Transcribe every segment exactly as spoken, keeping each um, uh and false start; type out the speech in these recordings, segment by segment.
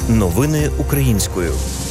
Новини українською.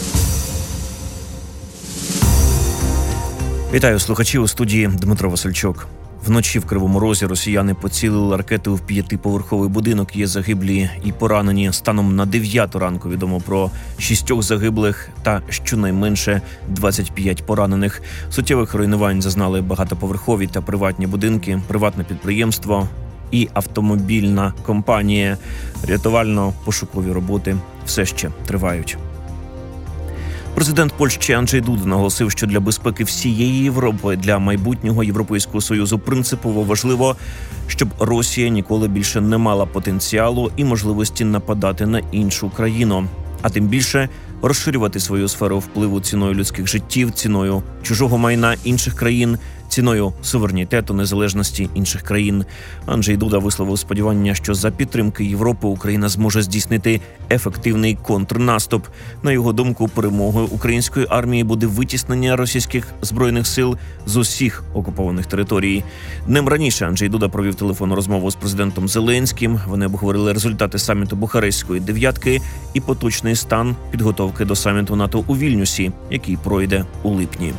Вітаю слухачів, у студії Дмитро Васильчук. Вночі в Кривому Розі росіяни поцілили ракети в п'ятиповерховий будинок. Є загиблі і поранені. Станом на дев'яту ранку відомо про шістьох загиблих та щонайменше двадцять п'ять поранених. Суттєвих руйнувань зазнали багатоповерхові та приватні будинки, приватне підприємство і автомобільна компанія. Рятувально-пошукові роботи все ще тривають. Президент Польщі Анджей Дуда наголосив, що для безпеки всієї Європи, для майбутнього Європейського Союзу принципово важливо, щоб Росія ніколи більше не мала потенціалу і можливості нападати на іншу країну, а тим більше розширювати свою сферу впливу ціною людських життів, ціною чужого майна інших країн, ціною суверенітету, незалежності інших країн. Анджей Дуда висловив сподівання, що за підтримки Європи Україна зможе здійснити ефективний контрнаступ. На його думку, перемогою української армії буде витіснення російських збройних сил з усіх окупованих територій. Днем раніше Анджей Дуда провів телефонну розмову з президентом Зеленським. Вони обговорили результати саміту Бухарестської дев'ятки і поточний стан підготовки до саміту НАТО у Вільнюсі, який пройде у липні.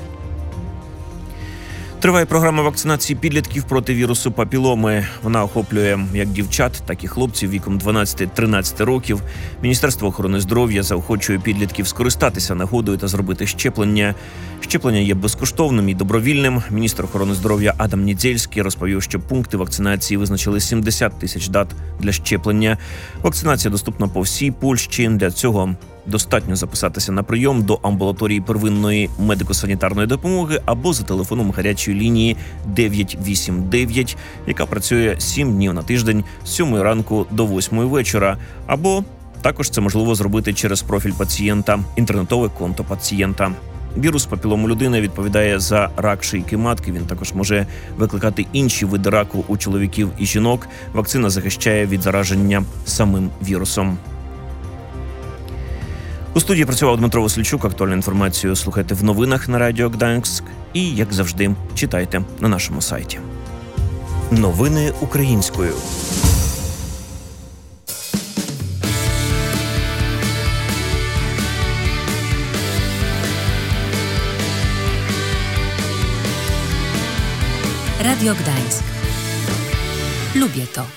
Триває програма вакцинації підлітків проти вірусу папіломи. Вона охоплює як дівчат, так і хлопців віком дванадцять-тринадцять років. Міністерство охорони здоров'я заохочує підлітків скористатися нагодою та зробити щеплення. Щеплення є безкоштовним і добровільним. Міністр охорони здоров'я Адам Недзельський розповів, що пункти вакцинації визначили сімдесят тисяч дат для щеплення. Вакцинація доступна по всій Польщі. Для цього достатньо записатися на прийом до амбулаторії первинної медико-санітарної допомоги або за телефоном гарячої лінії дев'ять вісім дев'ять, яка працює сім днів на тиждень з сьомої ранку до восьмої вечора, або також це можливо зробити через профіль пацієнта, інтернетове конто пацієнта. Вірус папілому людини відповідає за рак шийки матки. Він також може викликати інші види раку у чоловіків і жінок. Вакцина захищає від зараження самим вірусом. У студії працював Дмитро Васильчук. Актуальну інформацію слухайте в новинах на Радіо Гданськ і, як завжди, читайте на нашому сайті. Новини українською. Radio Gdańsk. Lubię to.